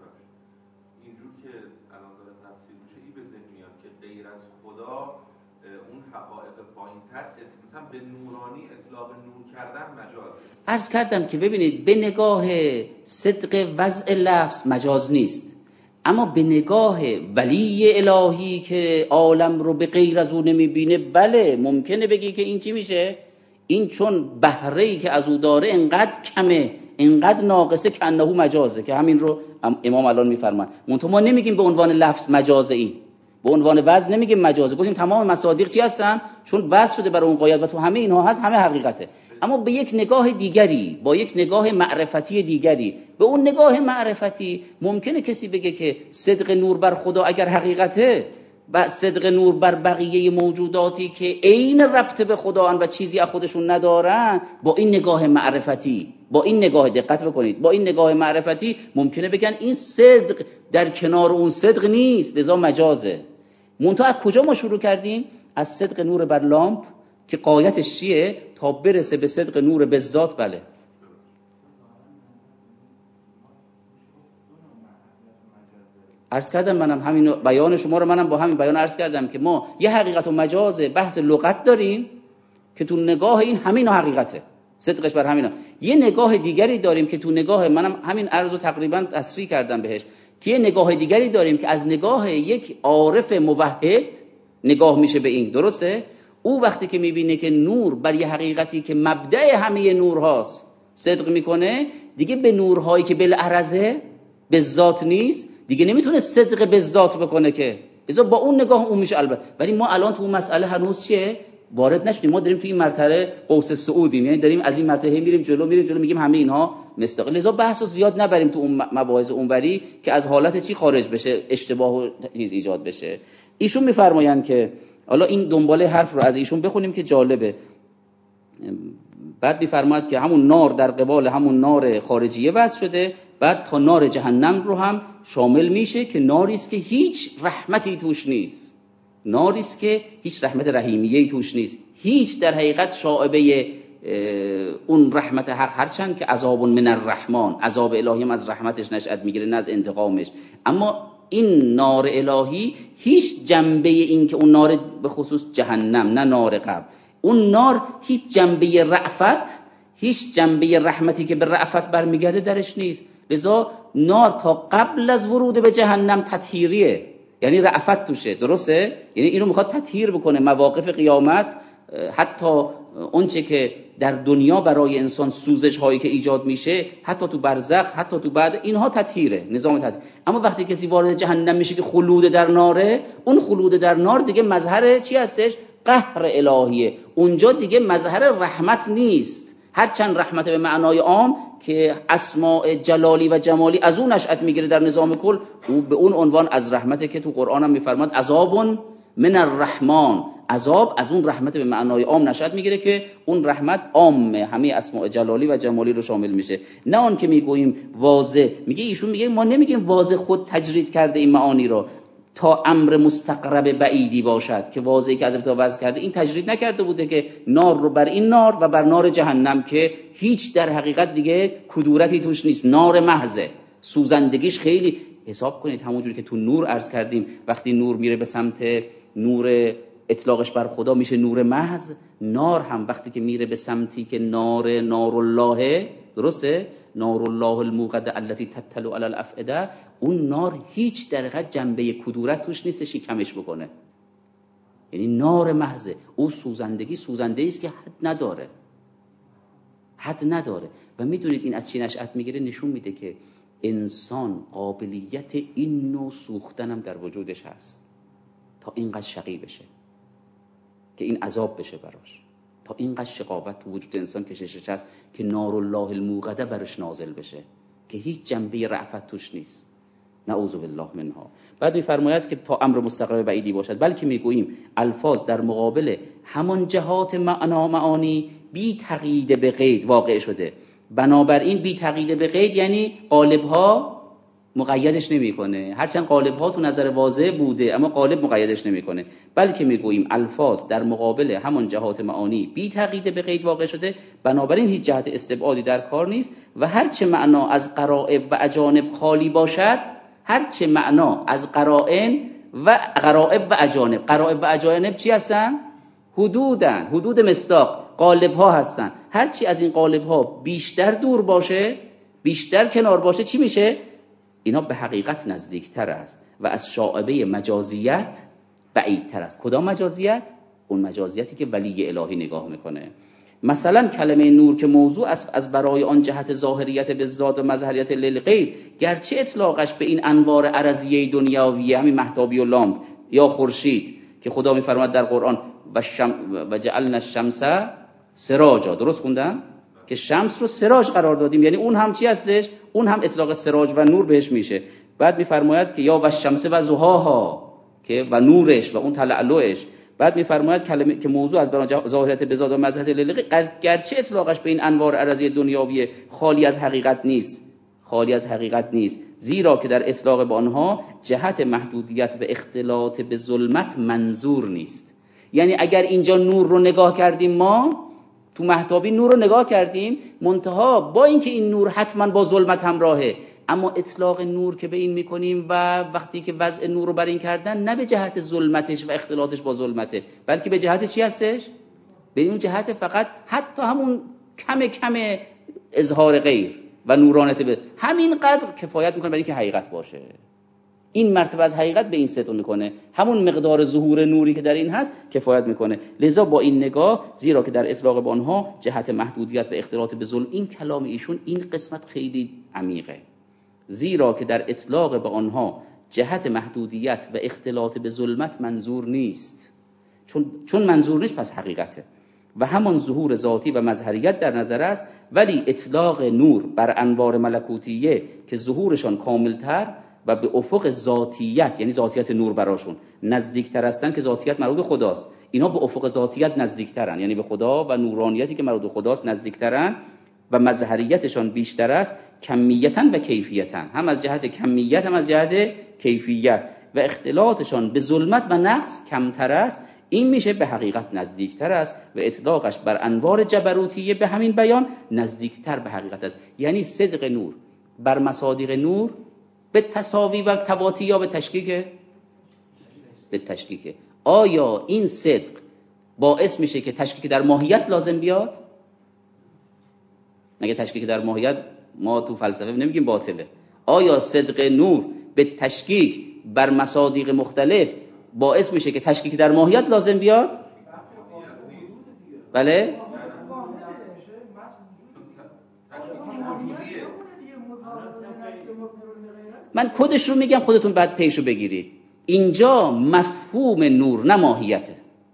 اینجور که الان داره تفسیر میشه این به ذهن میاد که غیر از خدا اون حقایق پایین‌تر مثلا به نورانی اطلاق نور کردن مجازه. عرض کردم که ببینید به نگاه صدق وضع لفظ مجاز نیست، اما به نگاه ولی الهی که عالم رو به غیر از او نمیبینه، بله ممکنه بگی که این چی میشه؟ این چون بهره‌ای که از او داره انقدر کمه، انقدر ناقصه که انه مجازه، که همین رو امام الان میفرمان. منتها ما نمیگیم به عنوان لفظ مجازه، این به عنوان وضع نمیگیم مجازه، گفتیم تمام مصادیق چی هستن؟ چون وضع شده برای اون غایت و تو همه اینها هست، همه حقیقته. اما به یک نگاه دیگری، با یک نگاه معرفتی دیگری، به اون نگاه معرفتی ممکنه کسی بگه که صدق نور بر خدا اگر حقیقته و صدق نور بر بقیه موجوداتی که عین ربط به خدا و چیزی از خودشون ندارن، با این نگاه معرفتی، با این نگاه، دقت بکنید، با این نگاه معرفتی ممکنه بگن این صدق در کنار اون صدق نیست، لذا مجازه. منتها از کجا ما شروع کردیم؟ از صدق نور بر لامپ که غایتش چیه؟ تا برسه به صدق نور به ذات. بله عرض کردم، منم همین بیان شما رو منم با همین بیان عرض کردم که ما یه حقیقت و مجاز بحث لغت داریم که تو نگاه این همین حقیقته، صدقش بر همینا. یه نگاه دیگری داریم که تو نگاه منم همین عرض رو تقریبا تصریح کردم بهش، که یه نگاه دیگری داریم که از نگاه یک عارف موحد نگاه میشه به این، درسته؟ او وقتی که میبینه که نور بر یه حقیقتی که مبدأ همه نورهاست صدق میکنه، دیگه به نورهایی که بالعرضه به ذات نیست دیگه نمیتونه صدق به ذات بکنه که، لذا با اون نگاه اون میشه. البته ولی ما الان تو اون مسئله هنوز چیه؟ وارد نشدیم. ما داریم تو این مرحله قوس صعودیم، یعنی داریم از این مرحله میریم جلو میریم جلو میگیم همه اینها مستقل. لذا بحثو زیاد نبریم تو اون مباحث اونوری که از حالت چی خارج بشه، اشتباه و چیز ایجاد بشه. ایشون میفرمایند که حالا این دنباله حرف رو از ایشون بخونیم که جالبه. بعد میفرماید که همون نار در قبال همون نار خارجیه وضع شده، بعد تا نار جهنم رو هم شامل میشه که ناری است که هیچ رحمتی توش نیست، ناری است که هیچ رحمت رحیمیه‌ای توش نیست، هیچ در حقیقت شائبه اون رحمت حق، هرچند که عذاب من الرحمن، عذاب الهی هم از رحمتش نشأت میگیره نه از انتقامش، اما این نار الهی هیچ جنبه این که اون نار به خصوص جهنم نه نار قبل، اون نار هیچ جنبه رأفت، هیچ جنبه رحمتی که به رأفت برمیگرده درش نیست. لذا نار تا قبل از ورود به جهنم تطهیریه، یعنی رأفت توشه، درسته؟ یعنی اینو میخواد تطهیر بکنه. مواقف قیامت حتی اونچه که در دنیا برای انسان سوزش هایی که ایجاد میشه، حتی تو برزخ، حتی تو بعد، اینها تطهیره، نظام تطهیر. اما وقتی کسی وارد جهنم میشه که خلود در ناره، اون خلود در نار دیگه مظهر چی هستش؟ قهر الهیه. اونجا دیگه مظهر رحمت نیست، هرچند رحمت به معنای عام که اسماء جلالی و جمالی از اون نشأت میگیره در نظام کل، او به اون عنوان از رحمته که تو قرآن هم میفرماد عذاب من الرحمن، عذاب از اون رحمت به معنای عام نشأت میگیره که اون رحمت عامه، همه اسماء جلالی و جمالی رو شامل میشه، نه اون که میگوییم واضح. میگه ایشون میگه ما نمیگیم واضح خود تجرید کرده این معانی رو تا امر مستقرب بعیدی باشد که واضحی که از ابتدا وضع کرده، این تجرید نکرده بوده که نار رو بر این نار و بر نار جهنم که هیچ در حقیقت دیگه کدورتی توش نیست، نار محضه، سوزندگیش خیلی حساب کنید. همونجوری که تو نور عرض کردیم وقتی نور میره به سمت نور اطلاقش بر خدا میشه نور محض، نار هم وقتی که میره به سمتی که نار نار الله، درسته؟ نار الله الموقده التي تطلع علی الافئده، اون نار هیچ در حقیقت جنبه کدورت توش نیستش که کمش بکنه، یعنی نار محض. او سوزندگی سوزنده‌ای است که حد نداره، حد نداره. و میدونید این از چی نشأت میگیره؟ نشون میده که انسان قابلیت این نوع سوختن هم در وجودش هست، تا اینقدر شقی بشه که این عذاب بشه براش، تا اینقدر شقاوت تو وجود انسان کششش هست که نار الله الموقده برش نازل بشه که هیچ جنبه رأفت توش نیست، نعوذ بالله منها. بعد میفرماید که تا امر مستقر بعیدی باشد، بلکه میگوییم الفاظ در مقابل همان جهات معنا معانی بی تقیید به قید واقع شده، بنابراین بی تقیید به قید یعنی قالب‌ها مقیدش نمیکنه، هرچند قالب‌ها تو نظر واضح بوده اما قالب مقیدش نمیکنه، بلکه میگوییم الفاظ در مقابل همان جهات معانی بی تقیید به قید واقع شده، بنابراین هیچ جهت استبعادی در کار نیست و هرچه معنا از قرائب و اجانب خالی باشد، هرچه معنا از قرائن و قرائب و اجانب، قرائب و اجانب چی هستن؟ حدودن، حدود مصداق، قالب ها هستن. هرچی از این قالب ها بیشتر دور باشه، بیشتر کنار باشه، چی میشه؟ اینا به حقیقت نزدیکتر است و از شائبه مجازیت بعیدتر است. کدام مجازیت؟ اون مجازیتی که ولی الهی نگاه میکنه. مثلا کلمه نور که موضوع است از برای آن جهت ظاهریت به ذات و مظهریت للغیر، گرچه اطلاقش به این انوار عرضیه دنیاویه، همین مهتابی و لامپ یا خورشید که خدا میفرماد در قرآن و, شم و جعلنا الشمس سراجا، درست خوندم؟ که شمس رو سراج قرار دادیم، یعنی اون هم چی هستش؟ اون هم اطلاق سراج و نور بهش میشه. بعد میفرماید که یا و الشمس و ضحاها، که و نورش و اون تلالوش. بعد میفرماید کلمه که موضوع از برای ظاهریت به ذات و مظهر للغیر، گرچه اطلاقش به این انوار عرضی دنیاویه خالی از حقیقت نیست، خالی از حقیقت نیست، زیرا که در اطلاق به آنها جهت محدودیت و اختلاط به ظلمت منظور نیست. یعنی اگر اینجا نور رو نگاه کردیم، ما تو مهتابی نور رو نگاه کردیم، منتها با اینکه این نور حتما با ظلمت همراهه، اما اطلاق نور که به این میکنیم و وقتی که وضع نور رو بر این کردن، نه به جهت ظلمتش و اختلاطش با ظلمته، بلکه به جهت چی هستش؟ به این جهت فقط حتی همون کم کم اظهار غیر و نورانیت به همین قدر کفایت میکنه برای اینکه حقیقت باشه. این مرتبه از حقیقت به این سطح میکنه، همون مقدار ظهور نوری که در این هست کفایت میکنه. لذا با این نگاه، زیرا که در اطلاق به آنها جهت محدودیت و اختلاط به ظلم، این کلام ایشون این قسمت خیلی عمیقه، زیرا که در اطلاق به آنها جهت محدودیت و اختلاط به ظلمت منظور نیست. چون چون منظور نیست پس حقیقته و همان ظهور ذاتی و مظهریت در نظر است، ولی اطلاق نور بر انوار ملکوتیه که ظهورشان کاملتر و به افق ذاتیت، یعنی ذاتیت نور براشون نزدیکتر هستن که ذاتیت مربوط به خداست، اینا به افق ذاتیت نزدیکترن، یعنی به خدا و نورانیتی که مربوط به خداست نزدیکترن و مظهریتشان بیشتر است، کمیتا و کیفیتا، هم از جهت کمیت هم از جهت کیفیت، و اختلاطشان به ظلمت و نقص کمتر است. این میشه به حقیقت نزدیکتر است و اطلاقش بر انوار جبروتیه به همین بیان نزدیکتر به حقیقت است. یعنی صدق نور بر مصادیق نور به تساوی و تباطی یا به تشکیک؟ به تشکیک. آیا این صدق باعث میشه که تشکیک در ماهیت لازم بیاد؟ مگه تشکیک در ماهیت ما تو فلسفه نمیگیم باطله؟ آیا صدق نور به تشکیک بر مصادیق مختلف باعث میشه که تشکیک در ماهیت لازم بیاد؟ بله؟ من کدش رو میگم، خودتون بعد پیشو بگیرید. اینجا مفهوم نور نه ماهیته،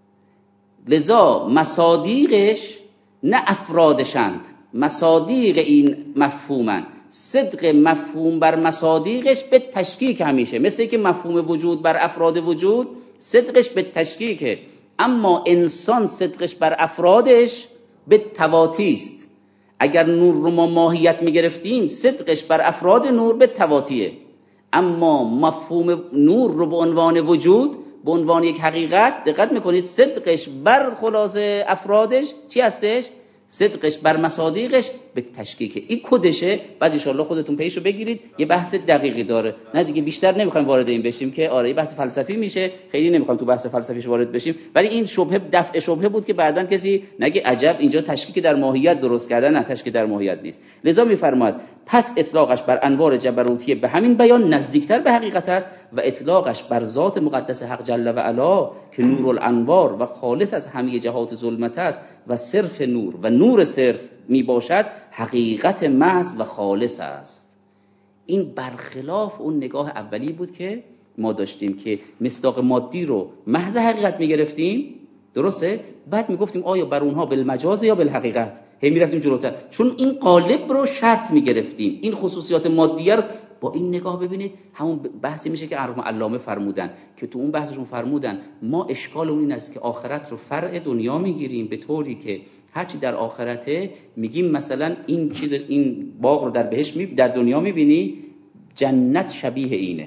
لذا مصادیقش نه افرادشند، مصادیق این مفهومن. صدق مفهوم بر مصادیقش به تشکیک همیشه، مثل که مفهوم وجود بر افراد وجود صدقش به تشکیکه، اما انسان صدقش بر افرادش به تواطی است. اگر نور رو ما ماهیت میگرفتیم صدقش بر افراد نور به تواطیه، اما مفهوم نور رو به عنوان وجود، به عنوان یک حقیقت، دقت میکنید صدقش بر خلاصه افرادش چی هستش؟ صدقش بر مصادیقش به تشکیکه. این کدشه. بعد ان شاءالله خودتون پیشو بگیرید، یه بحث دقیقی داره، نه دیگه بیشتر نمیخوایم وارد این بشیم که آره یه بحث فلسفی میشه، خیلی نمیخوایم تو بحث فلسفیش وارد بشیم، ولی این شبهه دفع شبهه بود که بعدن کسی نگه عجب اینجا تشکیک در ماهیت درست کردن، نه تشکیک در ماهیت نیست. لذا میفرماد پس اطلاقش بر انوار جبروتیه به همین بیان نزدیکتر به حقیقت است و اطلاقش بر ذات مقدس حق جل و علا که نور الانوار و خالص از همه جهات ظلمت است و صرف نور و نور صرف می باشد حقیقت محض و خالص است. این برخلاف اون نگاه اولی بود که ما داشتیم که مصداق مادی رو محض حقیقت می گرفتیم، درسته؟ بعد می گفتیم آیا بر اونها بالمجاز یا بالحقیقت، هی می رفتیم جلوتر، چون این قالب رو شرط می گرفتیم. این خصوصیات مادیه رو با این نگاه ببینید، همون بحثی میشه که مرحوم علامه فرمودن که تو اون بحثشون فرمودن ما اشکال اون این است که آخرت رو فرع دنیا میگیریم، به طوری که هرچی در آخرته میگیم مثلا این چیز، این باغ رو در بهشت می در دنیا میبینی جنت شبیه اینه،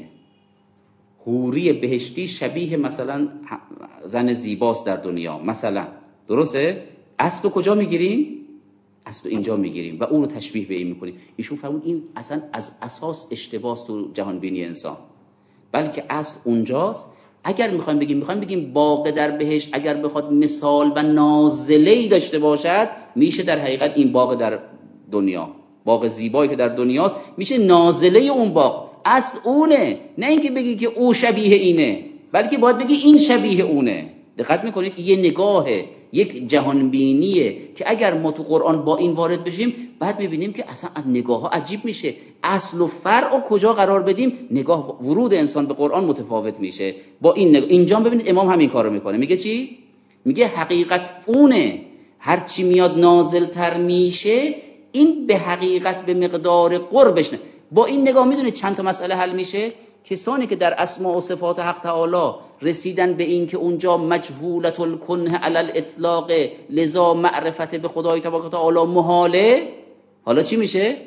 حوری بهشتی شبیه مثلا زن زیباست در دنیا مثلا، درسته؟ اصل کجا میگیریم؟ اصل اینجا میگیریم و اون رو تشبیه به این میکنیم. ایشون فرمود این اصلا از اساس اشتباهه تو جهان بینی انسان، بلکه اصل اونجاست. اگر میخوایم بگیم میخوایم بگیم باغ در بهشت اگر بخواد مثال و نازله‌ای داشته باشد، میشه در حقیقت این باغ در دنیا، باغ زیبایی که در دنیاست، میشه نازله اون باغ. اصل اونه، نه اینکه بگی که او شبیه اینه، بلکه باید بگی این شبیه اونه. دقت میکنید یه نگاهه، یک جهان بینیه که اگر ما تو قرآن با این وارد بشیم بعد میبینیم که اصلا نگاه ها عجیب میشه. اصل و فرع رو کجا قرار بدیم، نگاه ورود انسان به قرآن متفاوت میشه. با این نگاه اینجا ببینید امام همین کارو میکنه، میگه چی؟ میگه حقیقت اونه، هر چی میاد نازل تر میشه این به حقیقت به مقدار قربش نه. با این نگاه میدونید چند تا مسئله حل میشه. کسانی که در اسماء و صفات حق تعالی رسیدن به این که اونجا مجهولت الکنه علی الاطلاق، لذا معرفت به خدای تبارک و تعالی محاله، حالا چی میشه؟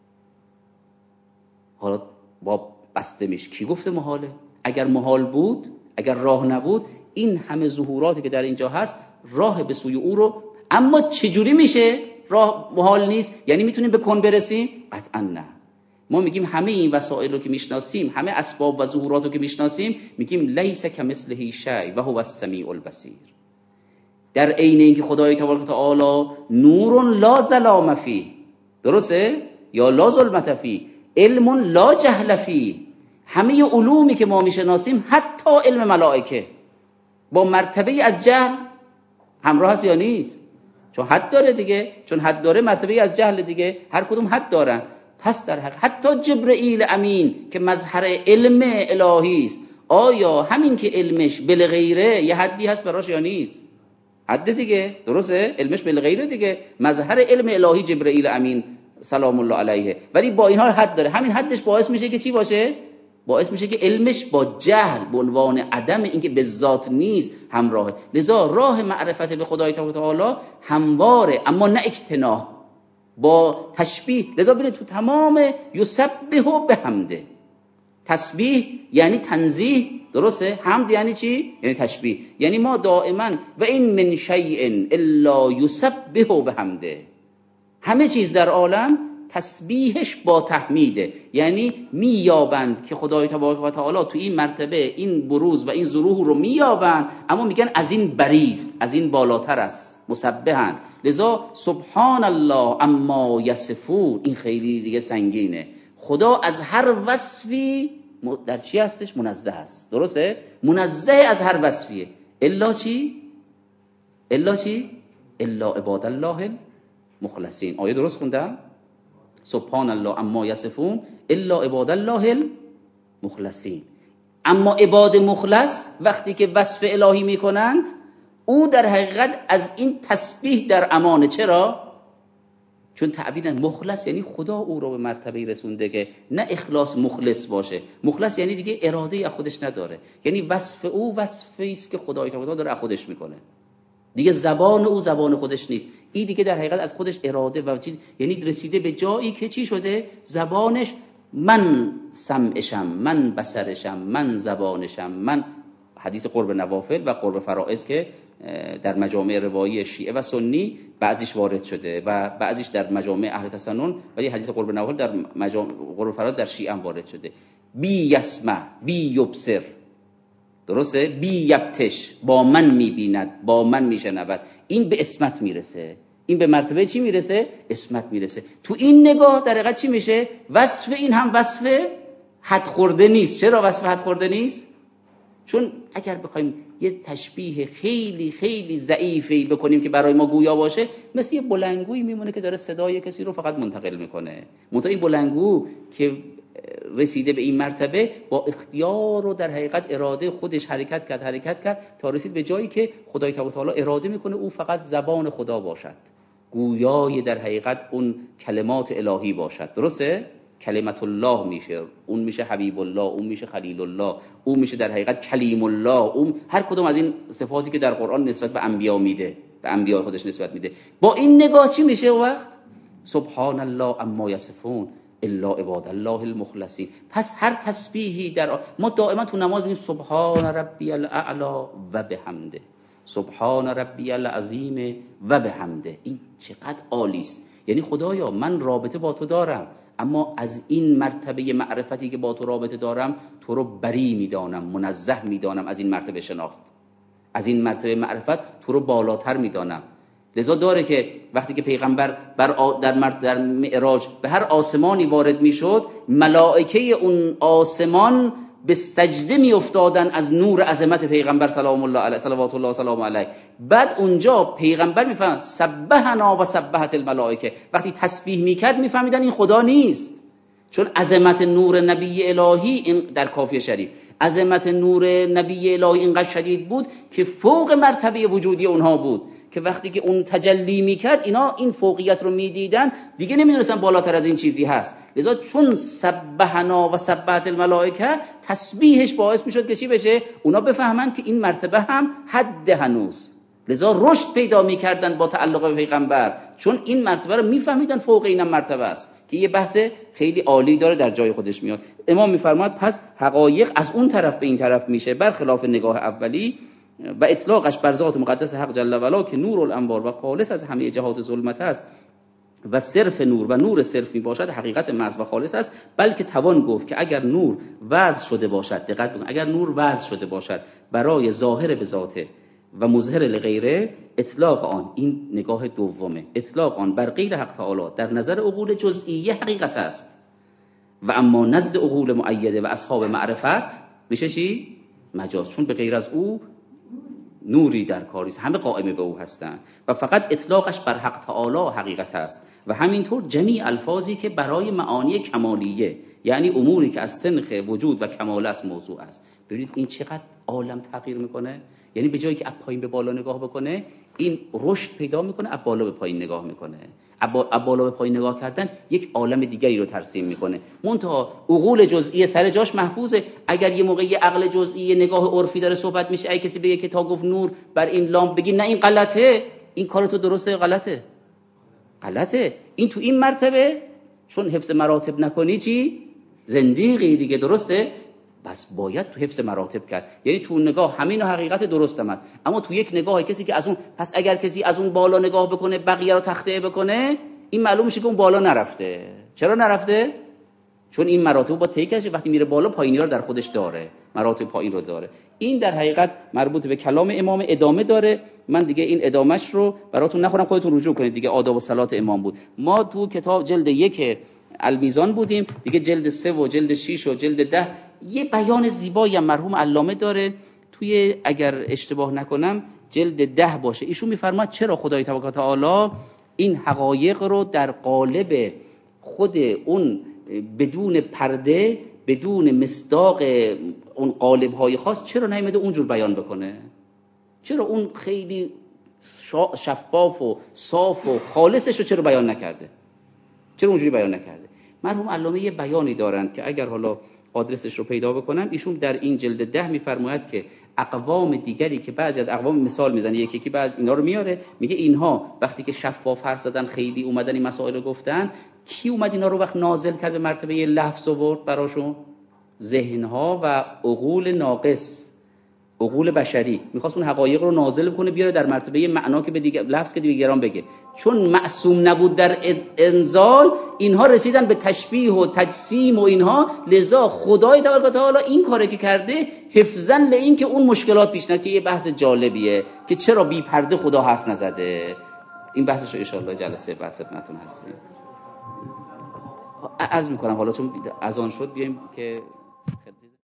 حالا با بسته میشه. کی گفته محاله؟ اگر محال بود، اگر راه نبود، این همه ظهوراتی که در اینجا هست راه به سوی او رو، اما چجوری میشه راه محال نیست؟ یعنی میتونیم به کن برسیم؟ قطعا نه. ما میگیم همه این وسایل رو که میشناسیم، همه اسباب و ظهورات رو که میشناسیم، میگیم لیس کمثله شیء و هو السمیع البصیر. در عین اینکه خدای تبارک و تعالی نور لا ظلام فیه، درسته؟ یا لا ظلمت فیه، علم لا جهل فیه. همه علومی که ما میشناسیم حتی علم ملائکه با مرتبه از جهل همراه هست یا نیست؟ چون حد داره دیگه، چون حد داره مرتبه از جهل دیگه، هر کدوم حد دارن. پس در حق حتی جبرئیل امین که مظهر علم الهی است، آیا همین که علمش بالغیره یه حدی هست براش یا نیست؟ حد دیگه، درسته؟ علمش بالغیره دیگه، مظهر علم الهی جبرئیل امین سلام الله علیه، ولی با این حال حد داره. همین حدش باعث میشه که چی باشه؟ باعث میشه که علمش با جهل به عنوان عدم، اینکه به ذات نیست، همراهه. لذا راه معرفت به خدای تعالی همواره اما نه اکتناه، با تشبیه. لذا ببینید تو تمام یسبح بحمده، تسبیح یعنی تنزیه، درسته؟ حمد یعنی چی؟ یعنی تشبیه. یعنی ما دائما و این من شیء الا یسبح بحمده، همه چیز در عالم تسبیحش با تحمیده. یعنی مییابند که خدای تبارک و تعالی تو این مرتبه این بروز و این ظهور رو مییابند، اما میگن از این بریست، از این بالاتر است، مسبحن. لذا سبحان الله اما یصفون، این خیلی دیگه سنگینه. خدا از هر وصفی در چی هستش؟ منزه است، درسته؟ منزه از هر وصفیه. الا چی؟ الا چی؟ الا عباد الله المخلصین. آیه درست خوندم؟ سبحان الله اما یصفون الا عباد الله المخلصین. اما عباد مخلص وقتی که وصف الهی میکنند، او در حقیقت از این تسبیح در امانه. چرا؟ چون تعبیر مخلص یعنی خدا او رو به مرتبه رسونده که نه اخلاص مخلص باشه. مخلص یعنی دیگه اراده از خودش نداره، یعنی وصف او وصفی است که خدای تعالی داره از خودش میکنه، دیگه زبان او زبان خودش نیست. این دیگه در حقیقت از خودش اراده و چیز، یعنی رسیده به جایی که چی شده؟ زبانش من سمعشم، من بصرشم، من زبانشم، من. حدیث قرب نوافل و قرب فرائض که در مجامع روایی شیعه و سنی بعضیش وارد شده و بعضیش در مجامع اهل تسنن، ولی حدیث قرب نوافل در مجامع قرب فرائض در شیعه هم وارد شده. بی یسمع بی یبصر، درسته؟ بی یبتش، با من میبیند، با من میشنود. این به اسمت میرسه، این به مرتبه چی میرسه؟ اسمت میرسه. تو این نگاه در حقیقت چی میشه؟ وصف این هم وصف حد خورده نیست. چرا وصف حد خورده نیست؟ چون اگر بخوایم یه تشبیه خیلی خیلی ضعیفی بکنیم که برای ما گویا باشه، مثل یه بلندگویی میمونه که داره صدای کسی رو فقط منتقل میکنه. منتها این بلندگو که رسیده به این مرتبه با اختیار و در حقیقت اراده خودش حرکت کرد حرکت کرد تا رسید به جایی که خدای تعالی اراده میکنه او فقط زبان خدا باشد، گویای در حقیقت اون کلمات الهی باشد. درسته؟ کلمت الله میشه، اون میشه حبیب الله، اون میشه خلیل الله، اون میشه در حقیقت کلیم الله، اون هر کدوم از این صفاتی که در قرآن نسبت به انبیا میده، به انبیا خودش نسبت میده. با این نگاه چی میشه وقت؟ سبحان الله اما یصفون الا عباد الله المخلصین. پس هر تسبیحی در ما دائما تو نماز میگیم سبحان ربی الاعلی و بحمده، سبحان ربی العظیم و بحمده. این چقدر عالی است. یعنی خدایا من رابطه با تو دارم، اما از این مرتبه معرفتی که با تو رابطه دارم تو رو بری میدانم، منزه میدانم از این مرتبه شناخت، از این مرتبه معرفت تو رو بالاتر میدانم. لذا داره که وقتی که پیغمبر بر در مرد در معراج به هر آسمانی وارد میشد، ملائکه اون آسمان به سجده می افتادن از نور عظمت پیغمبر سلام الله علیه صلوات الله سلام علیه. بعد اونجا پیغمبر میفهمد سبحنا و سبحت الملائکه، وقتی تسبیح میکرد میفهمیدن این خدا نیست، چون عظمت نور نبی الهی این در کافی شریف، عظمت نور نبی الهی اینقدر شدید بود که فوق مرتبه وجودی اونها بود که وقتی که اون تجلی میکرد اینا این فوقیت رو میدیدن، دیگه نمیدونستن بالاتر از این چیزی هست. لذا چون سبحنا و سبحت الملائکه تسبیحش باعث میشد که چی بشه؟ اونا بفهمن که این مرتبه هم حد هنوز. لذا رشد پیدا میکردن با تعلق به پیغمبر، چون این مرتبه رو میفهمیدن فوق اینم مرتبه است که یه بحث خیلی عالی داره در جای خودش میاد. امام میفرماد پس حقایق از اون طرف به این طرف میشه، برخلاف نگاه اولی و اطلاقش بر ذات مقدس حق جل و علا که نور الانوار و خالص از همه جهات ظلمت است و صرف نور و نور صرف می باشد، حقیقت محض و خالص است. بلکه توان گفت که اگر نور وضع شده باشد، دقت بکن، اگر نور وضع شده باشد برای ظاهر به ذاته و مظهر لغیره، اطلاق آن، این نگاه دومه، اطلاق آن بر غیر حق تعالی در نظر عقول جزئیه حقیقت است و اما نزد عقول مؤیده و اصحاب معرفت میشه چی؟ مجاز، چون به غیر از او نوری در کاریست، همه قائم به او هستند و فقط اطلاقش بر حق تعالی حقیقت است. و همینطور جمیع الفاظی که برای معانی کمالیه، یعنی اموری که از سنخ وجود و کمال است موضوع است. ببینید این چقدر عالم تغییر میکنه. یعنی به جایی که از پایین به بالا نگاه بکنه، این رشد پیدا میکنه، از بالا به پایین نگاه میکنه. از بالا به پایین نگاه کردن یک عالم دیگری رو ترسیم میکنه. منتها عقول جزئی سر جاش محفوظه. اگر یه موقع یه عقل جزئی نگاه عرفی داره صحبت میشه، اگه کسی بگه که تا گفت نور بر این لامپ، بگی نه این غلطه، این کار تو درسته، غلطه غلطه این تو این مرتبه چون حفظ مراتب نکنی چی؟ زندیقی دیگه، درسته؟ بس باید تو حفظ مراتب کرد. یعنی تو نگاه همین حقیقت درستم است، اما تو یک نگاه کسی که از اون، پس اگر کسی از اون بالا نگاه بکنه بقیه رو تخطئه بکنه، این معلوم میشه که اون بالا نرفته. چرا نرفته؟ چون این مراتب با طی کرده، وقتی میره بالا پایینی رو در خودش داره، مراتب پایین رو داره. این در حقیقت مربوط به کلام امام ادامه داره. من دیگه این ادامهش رو براتون نخونم، خودتون رجوع کنید دیگه. آداب و صلات امام بود. ما تو کتاب جلد یک المیزان بودیم دیگه، جلد سه و جلد شش و جلد ده یه بیان زیبایی هم مرحوم علامه داره توی، اگر اشتباه نکنم جلد ده باشه. ایشون میفرماد چرا خدای تبارک و تعالی این حقایق رو در قالب خود اون بدون پرده، بدون مصداق اون قالب‌های خاص، چرا نیامده اونجور بیان بکنه؟ چرا اون خیلی شفاف و صاف و خالصش رو چرا بیان نکرده؟ چرا اونجوری بیان نکرده؟ مرحوم علامه یه بیانی دارن که اگر حالا آدرسش رو پیدا بکنم، ایشون در این جلد ده میفرماید که اقوام دیگری که بعضی از اقوام مثال میزنه، یکی یکی بعد اینا رو میاره، میگه اینها وقتی که شفاف حرف زدن، خیلی اومدن این مسائل رو گفتن، کی اومد اینا رو وقت نازل کرد به مرتبه یه لفظ آورد براشون؟ ذهنها و عقول ناقص، عقول بشری. میخواست اون حقایق رو نازل کنه بیاره در مرتبه معنا که به دیگر لفظ که دیگران بگه. چون معصوم نبود در انزال، اینها رسیدن به تشبیه و تجسیم و اینها. لذا خدای تبارک و تعالی این کاری که کرده حفظاً لئین که اون مشکلات پیش نیاد، که یه بحث جالبیه که چرا بی پرده خدا حرف نزده. این بحثش رو ان شاء الله جلسه بعد خدمتتون هستیم. عرض میکنم حالا چون اذان شد بیایم که